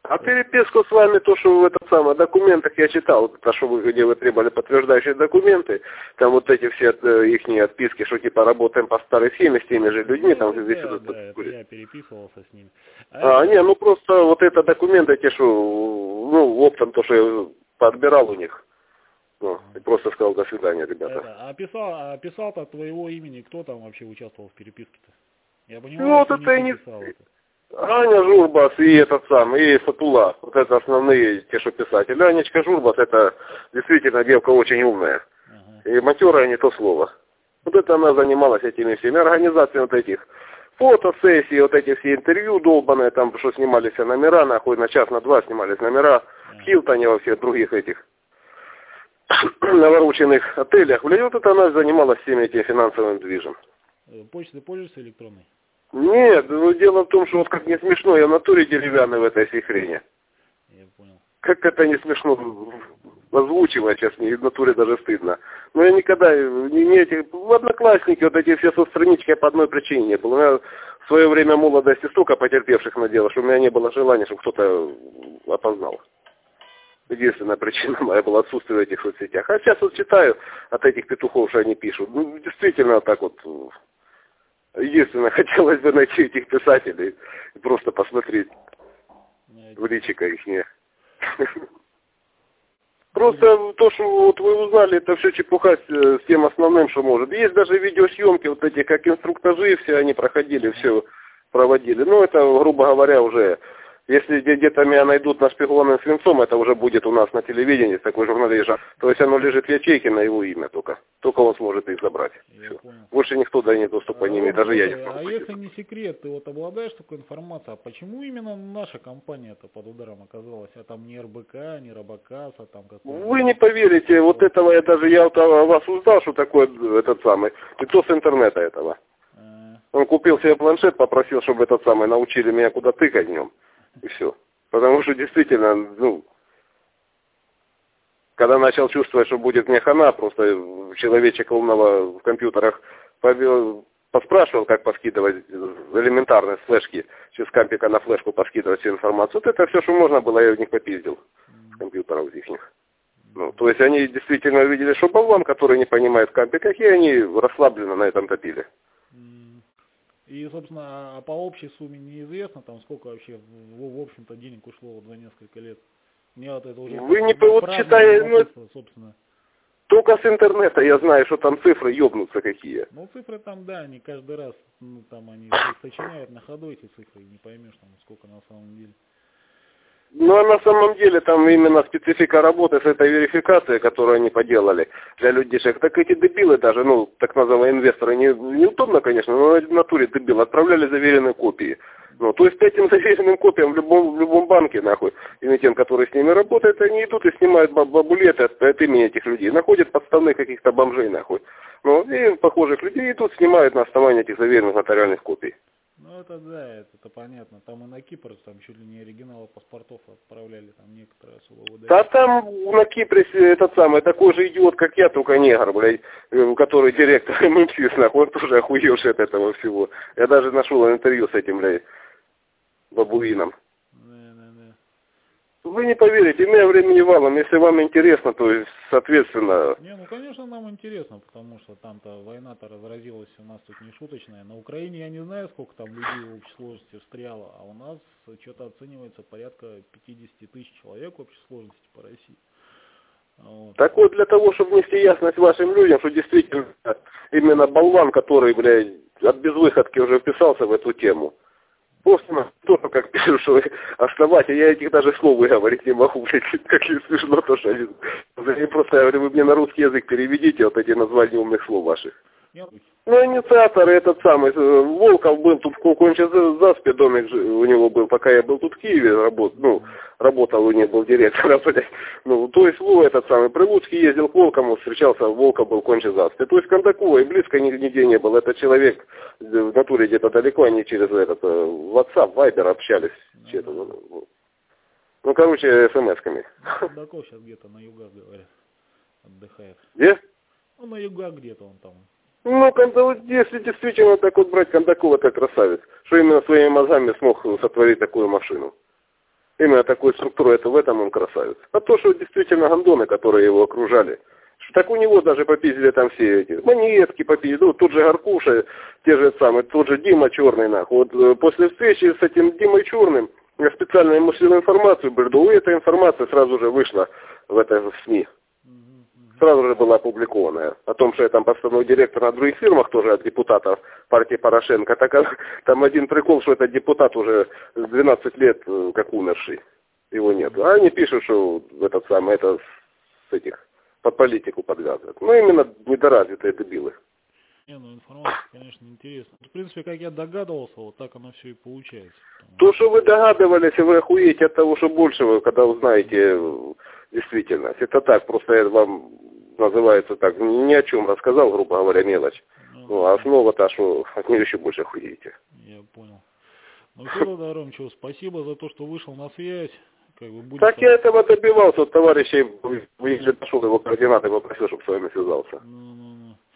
А переписку с вами, то, что в этом самом документах я читал, то, что вы, где вы требовали подтверждающие документы, там вот эти все их отписки, что типа работаем по старой схеме с теми же людьми, там здесь да, вот, это я переписывался с ними. не, ну просто вот это документы, те, что, ну, оптом то, что я подбирал у них. Ну, и просто сказал до свидания, ребята. А писал-то от твоего имени, кто там вообще участвовал в переписке-то? Я понимаю, Ну, вот что это и не не... ты писал это. Аня Журбас и этот сам, и Сатула. Вот это основные те, что писатели. Анечка Журбас, это действительно девка очень умная. Ага. И матерая не то слово. Вот это она занималась этими всеми организациями вот этих фотосессий, вот эти все интервью долбаные, там, что снимались все номера, нахуй, на час, на два снимались номера, в Хилтоне, во всех других этих навороченных отелях. Блин, вот это она занималась всеми этим финансовым движем. Почтой пользуешься электронной? Нет, ну, дело в том, что вот как не смешно, я в натуре деревянный в этой всей хрени. Я понял. Как это не смешно озвучивать сейчас, мне в натуре даже стыдно. Но я никогда, не эти, в Одноклассники, вот эти все соцстранички я по одной причине не был. У меня в свое время молодости столько потерпевших надело, что у меня не было желания, чтобы кто-то опознал. Единственная причина моя была отсутствие в этих соцсетях. А сейчас вот читаю от этих петухов, что они пишут. Ну, действительно, так вот. Единственное, хотелось бы найти этих писателей и просто посмотреть в личико их. Не. Просто то, что вот вы узнали, это все чепуха с тем основным, что может. Есть даже видеосъемки, вот эти, как инструктажи, все они проходили, все проводили. Ну, это, грубо говоря, уже... Если где-то меня найдут нашпигованным свинцом, это уже будет у нас на телевидении, такой журналист. То есть оно лежит в ячейке на его имя только. Только он сможет их забрать. Больше никто да не доступа не имеет, даже я не смогу. А если не секрет, ты вот обладаешь такой информацией, а почему именно наша компания-то под ударом оказалась? А там не РБК, не Робокас, а там какой-то... Вы не поверите, вот этого я вот вас узнал, что такое этот самый, и то с интернета этого. Он купил себе планшет, попросил, чтобы этот самый научили меня куда тыкать днем. И все. Потому что действительно, ну, когда начал чувствовать, что будет мне хана, просто человечек умного в компьютерах поспрашивал, как поскидывать элементарные флешки, через кампика на флешку поскидывать всю информацию. Вот это все, что можно было, я у них попиздил, с компьютеров их. Ну, то есть они действительно увидели, что болван, который не понимает в кампиках, и они расслабленно на этом топили. И, собственно, по общей сумме неизвестно, там сколько вообще, в общем-то, денег ушло вот за несколько лет. Мне вот это уже... Вы не вот читаете, собственно. Только с интернета я знаю, что там цифры ёбнутся какие. Ну, цифры там, да, они каждый раз, ну, там они сочиняют на ходу эти цифры, и не поймешь, там, сколько на самом деле. Ну, а на самом деле там именно специфика работы с этой верификацией, которую они поделали для людишек. Так эти дебилы даже, ну, так называемые инвесторы, неудобно, конечно, но в натуре дебилы отправляли заверенные копии. Ну, то есть по этим заверенным копиям в любом банке, нахуй, эмитент, который с ними работает, они идут и снимают бабулеты от имени этих людей, находят подставных каких-то бомжей, нахуй. Ну, и похожих людей идут, снимают на основании этих заверенных нотариальных копий. Ну, это да, это понятно. Там и на Кипр, там чуть ли не оригиналы паспортов отправляли, там некоторые особо выдали. Да там на Кипре этот самый, такой же идиот, как я, только негр, блядь, который директор ММС, нахуй, он тоже охуевший от этого всего. Я даже нашел интервью с этим, блядь, бабуином. Да. Вы не поверите, у меня времени валом, если вам интересно, то есть, соответственно... Не, ну, конечно, нам интересно, потому что там-то война-то разразилась у нас тут не шуточная. На Украине я не знаю, сколько там людей в общей сложности встряло, а у нас что-то оценивается порядка 50 тысяч человек в общей сложности по России. Вот. Так вот, для того, чтобы внести ясность вашим людям, что действительно именно болван, который, блядь, от безвыходки уже вписался в эту тему, просто тоже как пишут, что основатель, я этих даже слов выговорить не могу, блядь, как и смешно то, что они просто, я говорю, вы мне на русский язык переведите вот эти названия умных слов ваших. Ну, инициатор этот самый, Волков был тут в Конче-Заспе, домик у него был, пока я был тут в Киеве, работал у него, был директором, ну, то есть, этот самый, Прилуцкий ездил к Волкову, встречался, Волков был в Конче-Заспе, то есть, Кондакова и близко нигде не был, этот человек в натуре где-то далеко, они через этот, WhatsApp, Viber общались, ну, короче, смс-ками. Кондаков сейчас где-то на югах, говорят, отдыхает. Где? Ну, на югах где-то он там. Ну, если действительно так вот брать Кондакова как красавец, что именно своими мозгами смог сотворить такую машину. Именно такой структурой, это в этом он красавец. А то, что действительно гондоны, которые его окружали, что так у него даже попиздили там все эти монетки попиздили, ну, тот же Гаркуша, те же самые, тот же Дима Черный, нахуй. Вот после встречи с этим Димой Черным я специально ему слил информацию, бреду, и эта информация сразу же вышла в СМИ. Сразу же была опубликованная. О том, что я там подставной директор на других фирмах тоже от депутатов партии Порошенко. Так, там один прикол, что этот депутат уже 12 лет как умерший. Его нет. А они пишут, что этот самый, это с этих, под политику подвязывают. Ну, именно недоразвитые дебилы. Не, ну информация, конечно, интересная. В принципе, как я догадывался, вот так оно все и получается. То, что вы догадывались, и вы охуеете от того, что больше вы, когда узнаете действительность. Это так, просто это вам называется так, ни о чем рассказал, грубо говоря, мелочь. Ну, а основа та, что от нее еще больше охуеете. Я понял. Ну все, тогда, Ромчев, спасибо за то, что вышел на связь. Как бы будет так я этого добивался от товарищей, если нашел его координаты, попросил, чтобы с вами связался.